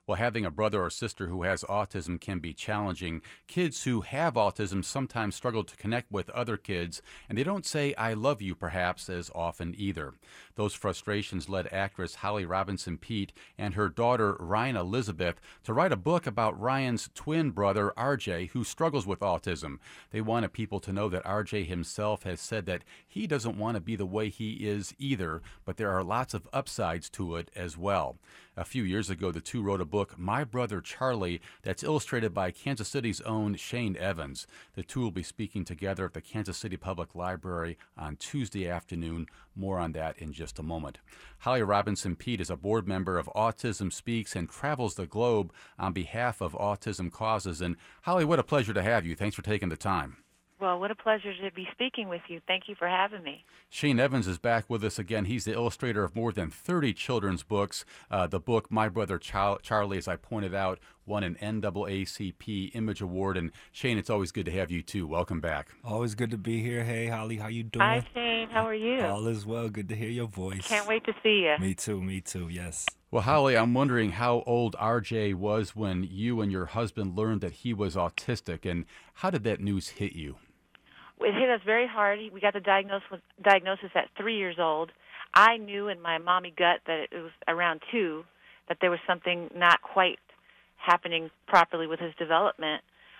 Well, having a brother or sister who has autism can be challenging. Kids who have autism sometimes struggle to connect with other kids, and they don't say, I love you, perhaps, as often either. Those frustrations led actress Holly Robinson Peete and her daughter, Ryan Elizabeth, to write a book about Ryan's twin brother, RJ, who struggles with autism. They wanted people to know that RJ himself has said that he doesn't want to be the way he is either, but there are lots of upsides to it as well. A few years ago, the two wrote a book, My Brother Charlie, that's illustrated by Kansas City's own Shane Evans. The two will be speaking together at the Kansas City Public Library on Tuesday afternoon. More on that in just a moment. Holly Robinson Peete is a board member of Autism Speaks and travels the globe on behalf of autism causes. And Holly, what a pleasure to have you. Thanks for taking the time. Well, what a pleasure to be speaking with you. Thank you for having me. Shane Evans is back with us again. He's the illustrator of more than 30 children's books. The book, My Brother Charlie, as I pointed out, won an NAACP Image Award. And Shane, it's always good to have you too. Welcome back. Always good to be here. Hey, Holly, how you doing? Hi, Shane. How are you? All is well. Good to hear your voice. Can't wait to see you. Me too, yes. Well, Holly, I'm wondering how old RJ was when you and your husband learned that he was autistic, and how did that news hit you? It hit us very hard. We got the diagnosis at 3 years old. I knew in my mommy gut that it was around 2 that there was something not quite happening properly with his development.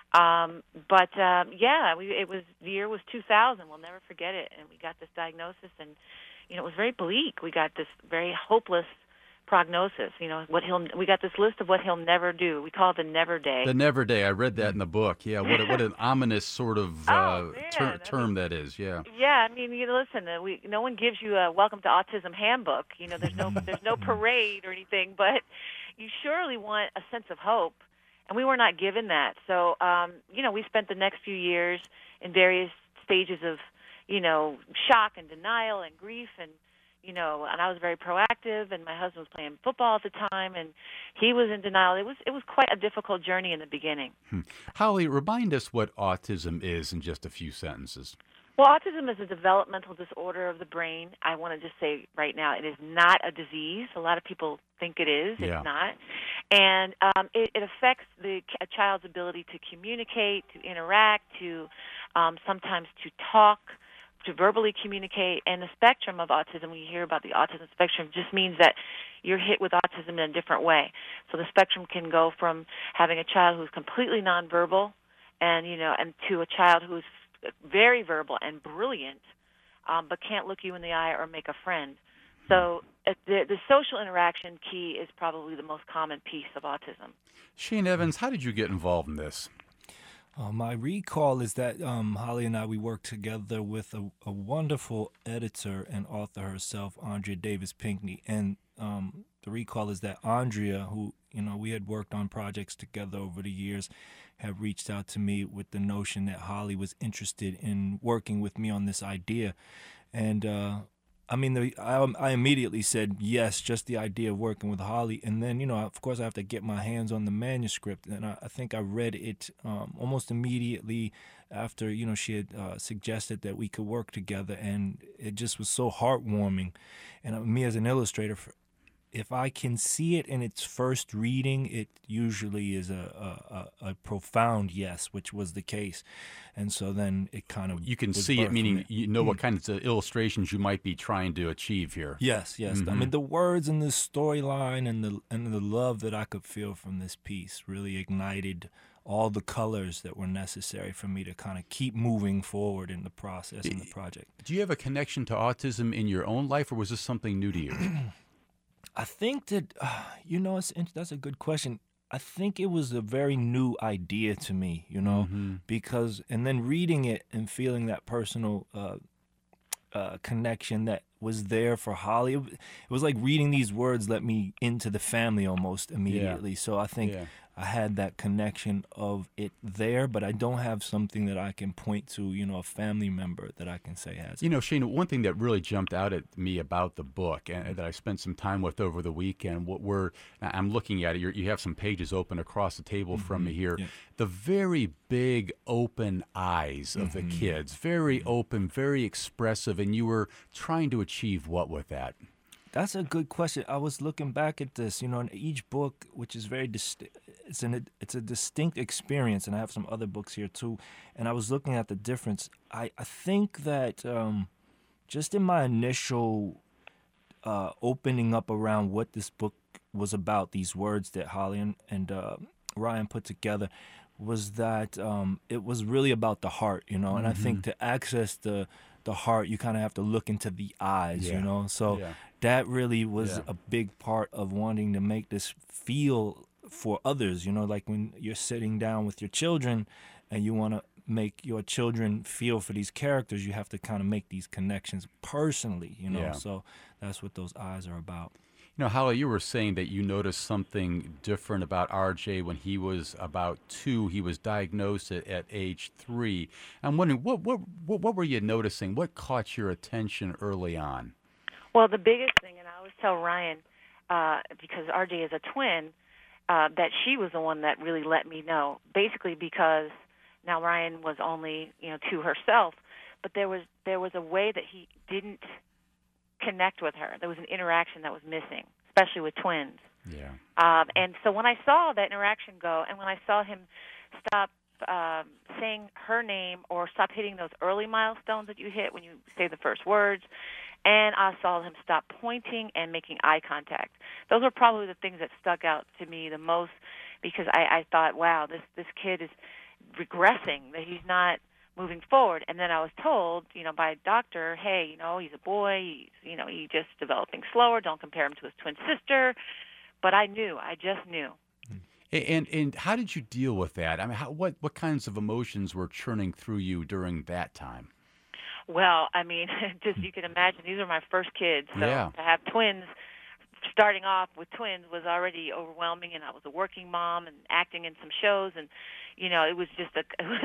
It was the year was 2000. We'll never forget it. And we got this diagnosis, and it was very bleak. We got this very hopeless prognosis. We got this list of what he'll never do. We call it the never day. The never day. I read that in the book. Yeah, what an ominous sort of term that is. Yeah. Yeah, I mean, listen, no one gives you a Welcome to Autism handbook. There's no parade or anything, but you surely want a sense of hope, and we were not given that. So, we spent the next few years in various stages of, shock and denial and grief and I was very proactive, and my husband was playing football at the time, and he was in denial. It was quite a difficult journey in the beginning. Holly, remind us what autism is in just a few sentences. Well, autism is a developmental disorder of the brain. I want to just say right now, it is not a disease. A lot of people think it is. Yeah. It's not. And it affects a child's ability to communicate, to interact, to sometimes to talk, to verbally communicate. And the spectrum of autism, when you hear about the autism spectrum, just means that you're hit with autism in a different way. So the spectrum can go from having a child who's completely nonverbal and to a child who's very verbal and brilliant, but can't look you in the eye or make a friend. So the social interaction key is probably the most common piece of autism. Shane Evans, how did you get involved in this? My recall is that Holly and we worked together with a wonderful editor and author herself, Andrea Davis Pinkney. And the recall is that Andrea, who, we had worked on projects together over the years, had reached out to me with the notion that Holly was interested in working with me on this idea. And I immediately said yes, just the idea of working with Holly. And then, of course, I have to get my hands on the manuscript. And I think I read it almost immediately after, she had suggested that we could work together. And it just was so heartwarming. And me as an illustrator, if I can see it in its first reading, it usually is a profound yes, which was the case. And so then it kind of... You can see it, meaning you know what kinds of illustrations you might be trying to achieve here. Yes. Mm-hmm. I mean, the words and the storyline and the love that I could feel from this piece really ignited all the colors that were necessary for me to kind of keep moving forward in the process and the project. Do you have a connection to autism in your own life, or was this something new to you? I think that, that's a good question. I think it was a very new idea to me, because, and then reading it and feeling that personal connection that was there for Holly. It was like reading these words let me into the family almost immediately. Yeah. So I think I had that connection of it there, but I don't have something that I can point to, a family member that I can say has. Shane, one thing that really jumped out at me about the book and that I spent some time with over the weekend, I'm looking at it, you have some pages open across the table from me here. Yeah. The very big open eyes of the kids, very open, very expressive, and you were trying to achieve what with that? That's a good question. I was looking back at this, in each book, which is very it's a distinct experience, and I have some other books here too. And I was looking at the difference. I think that just in my initial opening up around what this book was about, these words that Holly and Ryan put together, was that it was really about the heart, And I think to access the heart, you kind of have to look into the eyes, So that really was a big part of wanting to make this feel for others, like when you're sitting down with your children and you want to make your children feel for these characters, you have to kind of make these connections personally, So that's what those eyes are about. Holly, you were saying that you noticed something different about RJ when he was about 2. He was diagnosed at age 3. I'm wondering, what were you noticing? What caught your attention early on? Well, the biggest thing, and I always tell Ryan, because RJ is a twin, that she was the one that really let me know. Basically, because now Ryan was only 2 herself, but there was a way that he didn't connect with her. There was an interaction that was missing, especially with twins. Yeah. And so when I saw that interaction go, and when I saw him stop saying her name or stop hitting those early milestones that you hit when you say the first words, and I saw him stop pointing and making eye contact. Those were probably the things that stuck out to me the most, because I thought, wow, this kid is regressing, that he's not moving forward. And then I was told, by a doctor, hey, he's a boy, he's just developing slower, don't compare him to his twin sister. But I just knew. And how did you deal with that? I mean, what kinds of emotions were churning through you during that time? Well, I mean, just you can imagine, these are my first kids. So to have twins, starting off with twins was already overwhelming, and I was a working mom and acting in some shows, and it was just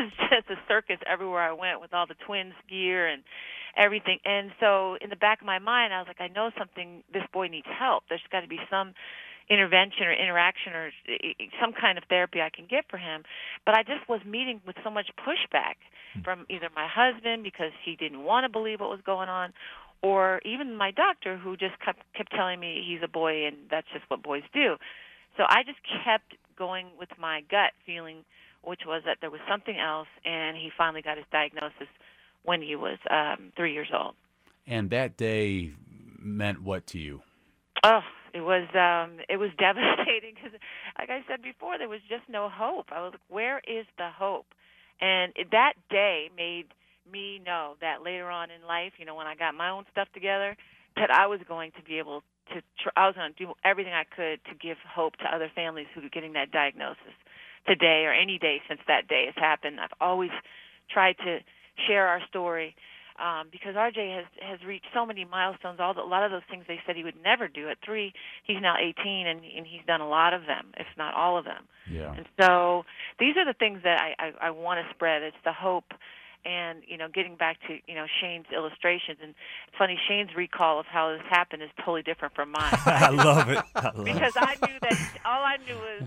a circus everywhere I went with all the twins gear and everything. And so in the back of my mind, I was like, I know this boy needs help. There's got to be some intervention or interaction or some kind of therapy I can get for him. But I just was meeting with so much pushback from either my husband, because he didn't want to believe what was going on, or even my doctor, who just kept telling me he's a boy and that's just what boys do. So I just kept going with my gut feeling, which was that there was something else, and he finally got his diagnosis when he was 3 years old. And that day meant what to you? Oh, it was devastating, because, like I said before, there was just no hope. I was like, where is the hope? And that day made me know that later on in life, when I got my own stuff together, that I was going to be able to, I was going to do everything I could to give hope to other families who are getting that diagnosis today or any day since that day has happened. I've always tried to share our story, because RJ has reached so many milestones. A lot of those things they said he would never do at 3. He's now 18, and he's done a lot of them, if not all of them. Yeah. And so these are the things that I want to spread. It's the hope. And, getting back to, Shane's illustrations. And it's funny, Shane's recall of how this happened is totally different from mine. I love it. Because I knew that all I knew was,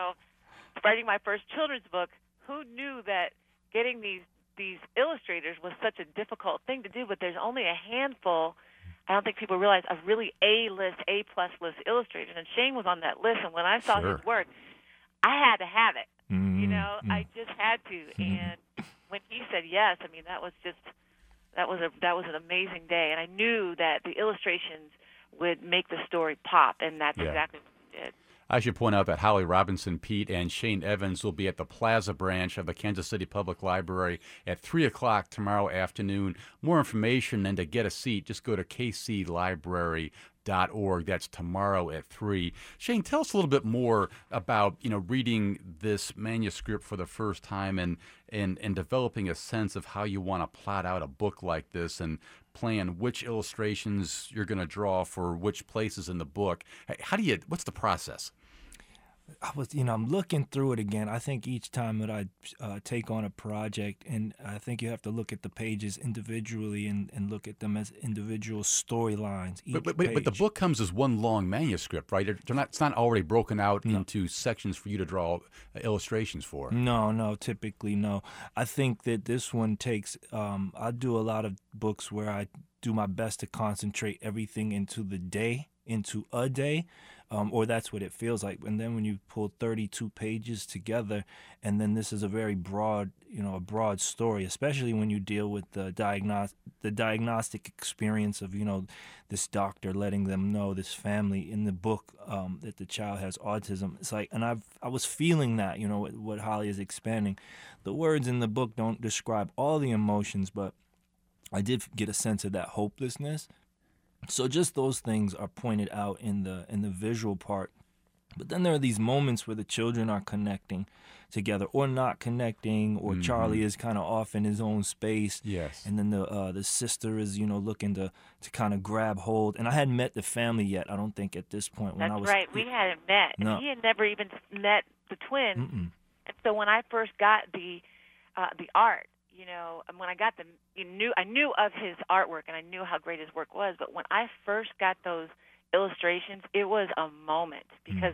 writing my first children's book, who knew that getting these illustrators was such a difficult thing to do, but there's only a handful, I don't think people realize, of really A-list, A-plus list illustrators. And Shane was on that list, and when I saw his work, I had to have it. Mm-hmm. I just had to. And when he said yes, I mean, that was an amazing day, and I knew that the illustrations would make the story pop, and that's exactly what it did. I should point out that Holly Robinson Peete and Shane Evans will be at the Plaza branch of the Kansas City Public Library at 3 o'clock tomorrow afternoon. More information and to get a seat, just go to kclibrary.org. That's tomorrow at 3. Shane, tell us a little bit more about, reading this manuscript for the first time and developing a sense of how you want to plot out a book like this and plan which illustrations you're going to draw for which places in the book. What's the process? I'm looking through it again. I think each time that I take on a project, and I think you have to look at the pages individually and look at them as individual storylines. But the book comes as one long manuscript, right? It's not already broken out into sections for you to draw illustrations for. No, typically no. I think that this one takes, I do a lot of books where I do my best to concentrate everything into the day into a day, or that's what it feels like. And then when you pull 32 pages together, and then this is a very broad, a broad story, especially when you deal with the diagnostic experience of, this doctor letting them know, this family in the book, that the child has autism. It's like, and I was feeling that, what Holly is expanding. The words in the book don't describe all the emotions, but I did get a sense of that hopelessness. So just those things are pointed out in the visual part. But then there are these moments where the children are connecting together or not connecting, or Charlie is kind of off in his own space. Yes. And then the sister is, looking to kind of grab hold. And I hadn't met the family yet, I don't think, at this point. That's right. We hadn't met. No. And he had never even met the twins. Mm-mm. And so when I first got the art, and when I got them, I knew of his artwork and I knew how great his work was. But when I first got those illustrations, it was a moment because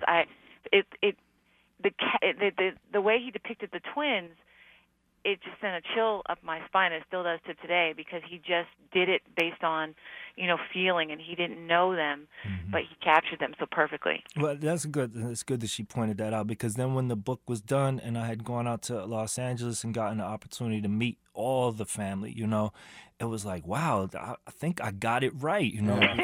the way he depicted the twins, it just sent a chill up my spine. It still does to today, because he just did it based on, feeling, and he didn't know them, but he captured them so perfectly. Well, that's good. It's good that she pointed that out, because then when the book was done and I had gone out to Los Angeles and gotten the opportunity to meet all the family, it was like, wow, I think I got it right,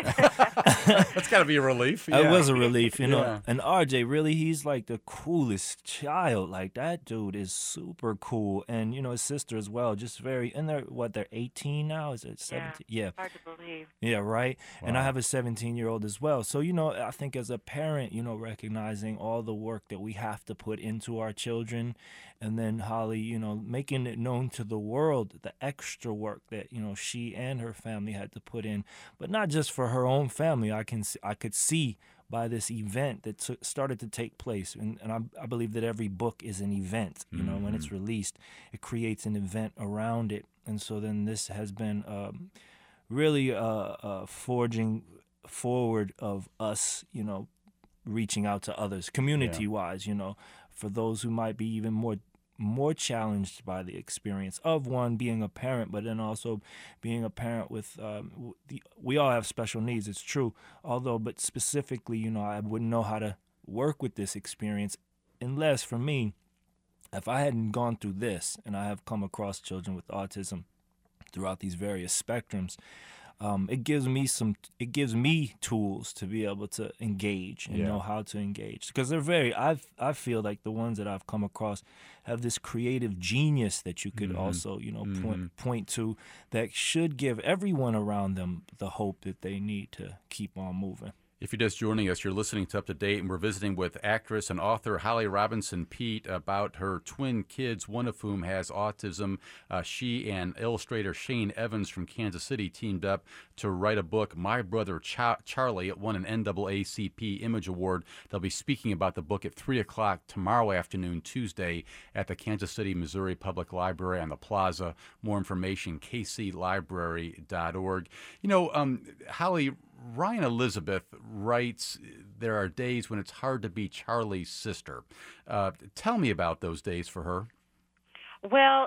That's got to be a relief. Yeah. It was a relief, Yeah. And RJ, really, he's like the coolest child. Like, that dude is super cool. And, his sister as well, just very, and they're 18 now? Is it 17? Yeah. Hard to believe. Yeah, right? Wow. And I have a 17-year-old as well. So, I think as a parent, recognizing all the work that we have to put into our children, and then Holly, making it known to the world, the extra work that, she and her family had to put in, but not just for her own family. I could see by this event that started to take place, and I believe that every book is an event. When it's released, it creates an event around it, and so then this has been really forging forward of us, reaching out to others, community-wise, for those who might be even more challenged by the experience of, one, being a parent, but then also being a parent with we all have special needs, it's true, but specifically, I wouldn't know how to work with this experience unless, for me, if I hadn't gone through this, and I have come across children with autism throughout these various spectrums, it gives me tools to be able to engage and know how to engage, because they're I feel like the ones that I've come across have this creative genius that you could also point to, that should give everyone around them the hope that they need to keep on moving. If you're just joining us, you're listening to Up to Date, and we're visiting with actress and author Holly Robinson Peete about her twin kids, one of whom has autism. She and illustrator Shane Evans from Kansas City teamed up to write a book, My Brother Charlie. It won an NAACP Image Award. They'll be speaking about the book at 3 o'clock tomorrow afternoon, Tuesday, at the Kansas City, Missouri Public Library on the Plaza. More information, kclibrary.org. Holly, Ryan Elizabeth writes, there are days when it's hard to be Charlie's sister. Tell me about those days for her. Well,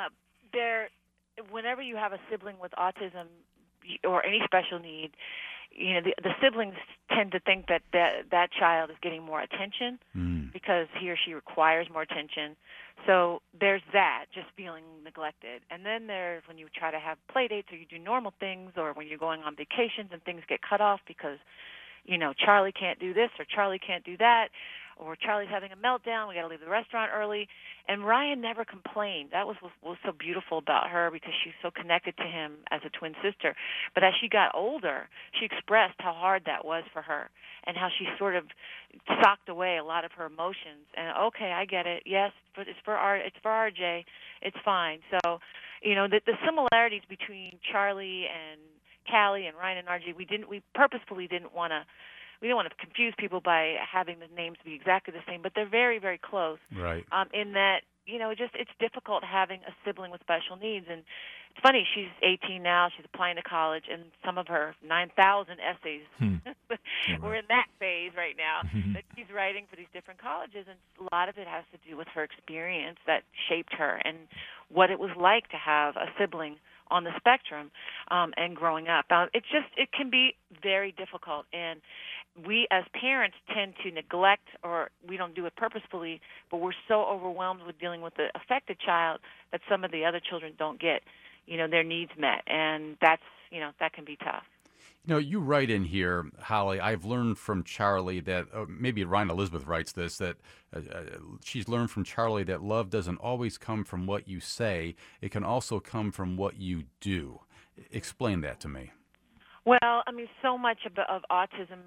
whenever you have a sibling with autism or any special need, the siblings tend to think that child is getting more attention because he or she requires more attention. So there's that, just feeling neglected. And then there's when you try to have play dates, or you do normal things, or when you're going on vacations and things get cut off because, Charlie can't do this or Charlie can't do that, or Charlie's having a meltdown, we got to leave the restaurant early. And Ryan never complained. That was so beautiful about her, because she's so connected to him as a twin sister. But as she got older, she expressed how hard that was for her, and how she sort of socked away a lot of her emotions. And okay, I get it. Yes, but it's for RJ. It's fine. So, the similarities between Charlie and Callie and Ryan and RJ, we purposefully didn't want to confuse people by having the names be exactly the same, but they're very, very close. Right. In that just it's difficult having a sibling with special needs. And it's funny, she's 18 now, she's applying to college, and some of her 9,000 essays, we're in that phase right now, that she's writing for these different colleges, and a lot of it has to do with her experience that shaped her and what it was like to have a sibling on the spectrum and growing up. It can be very difficult, and we as parents tend to neglect, or we don't do it purposefully, but we're so overwhelmed with dealing with the affected child that some of the other children don't get, their needs met, and that can be tough. You write in here, Holly, I've learned from Charlie that, maybe Ryan Elizabeth writes this, that she's learned from Charlie that love doesn't always come from what you say. It can also come from what you do. Explain that to me. Well, so much of autism,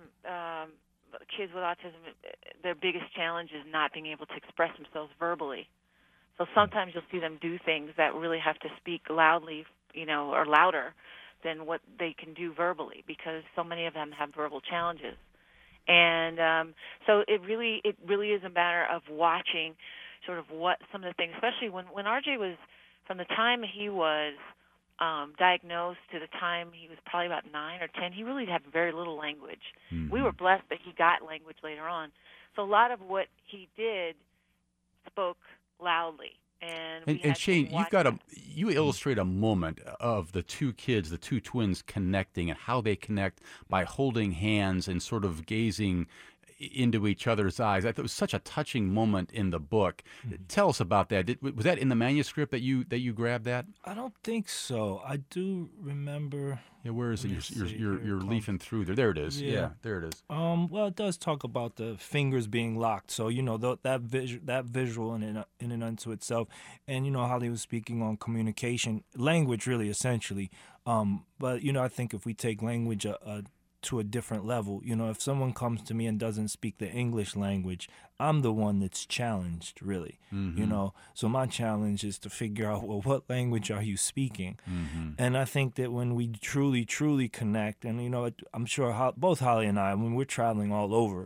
kids with autism, their biggest challenge is not being able to express themselves verbally. So sometimes you'll see them do things that really have to speak loudly, or louder than what they can do verbally, because so many of them have verbal challenges. And so it really is a matter of watching sort of what some of the things, especially when RJ was, from the time he was diagnosed to the time he was probably about 9 or 10, he really had very little language. We were blessed that he got language later on. So a lot of what he did spoke loudly. And Shane, you illustrate a moment of the two kids, the two twins connecting, and how they connect by holding hands and sort of gazing into each other's eyes. I thought it was such a touching moment in the book. Tell us about that. Was that in the manuscript that you grabbed that? I don't think so. I do remember. Yeah, where is it? You're leafing through there. There it is. Yeah, there it is. Well, it does talk about the fingers being locked. So that visual in and unto itself, and Holly was speaking on communication, language, really, essentially. But I think if we take language to a different level, if someone comes to me and doesn't speak the English language, I'm the one that's challenged, really. So my challenge is to figure out, well, what language are you speaking? And I think that when we truly, truly connect, and I'm sure both Holly and I, when we're traveling all over,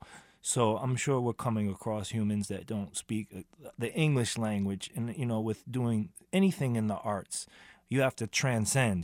so I'm sure we're coming across humans that don't speak the English language, and with doing anything in the arts, you have to transcend,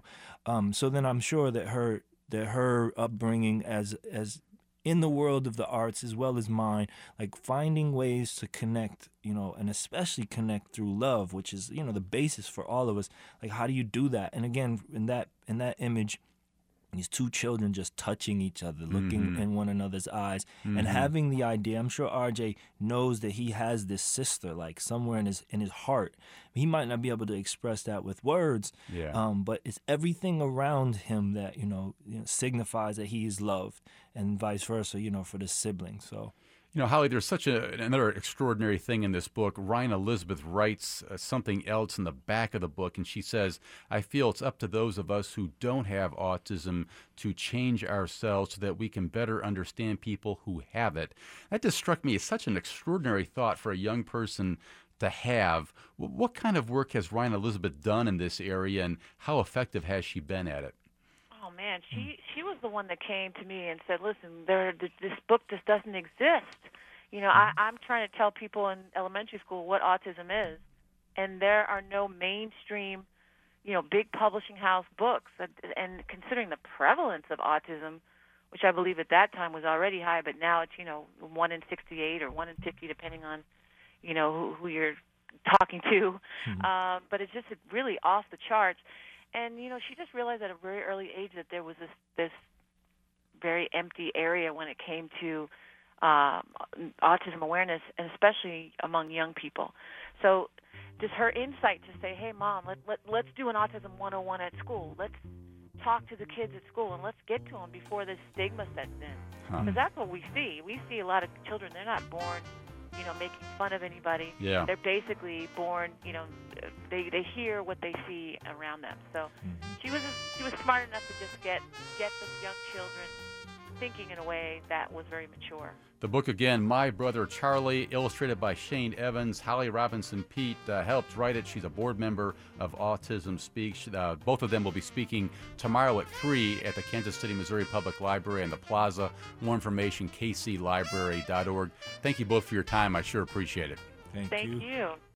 so then I'm sure that her upbringing as in the world of the arts as well as mine, like finding ways to connect, and especially connect through love, which is, the basis for all of us. Like, how do you do that? And again, in that image, these two children just touching each other, looking in one another's eyes, and having the idea. I'm sure RJ knows that he has this sister, like somewhere in his heart. He might not be able to express that with words, but it's everything around him that signifies that he is loved, and vice versa. For the sibling. So. Holly, there's such another extraordinary thing in this book. Ryan Elizabeth writes something else in the back of the book, and she says, I feel it's up to those of us who don't have autism to change ourselves so that we can better understand people who have it. That just struck me as such an extraordinary thought for a young person to have. What kind of work has Ryan Elizabeth done in this area, and how effective has she been at it? Oh man, she was the one that came to me and said, "Listen, this book just doesn't exist. I'm trying to tell people in elementary school what autism is, and there are no mainstream, big publishing house books. And considering the prevalence of autism, which I believe at that time was already high, but now it's 1 in 68 or 1 in 50, depending on who you're talking to. But it's just really off the charts." And, she just realized at a very early age that there was this very empty area when it came to autism awareness, and especially among young people. So just her insight to say, hey, Mom, let's do an Autism 101 at school. Let's talk to the kids at school, and let's get to them before this stigma sets in. Because that's what we see. We see a lot of children, they're not born making fun of anybody. Yeah. They're basically born, they hear what they see around them. So she was smart enough to just get the young children thinking in a way that was very mature. The book again, My Brother Charlie, illustrated by Shane Evans. Holly Robinson Peete helped write it. She's a board member of Autism Speaks. Both of them will be speaking tomorrow at 3 at the Kansas City, Missouri Public Library and the Plaza. More information, kclibrary.org. Thank you both for your time. I sure appreciate it. Thank Thank you. you.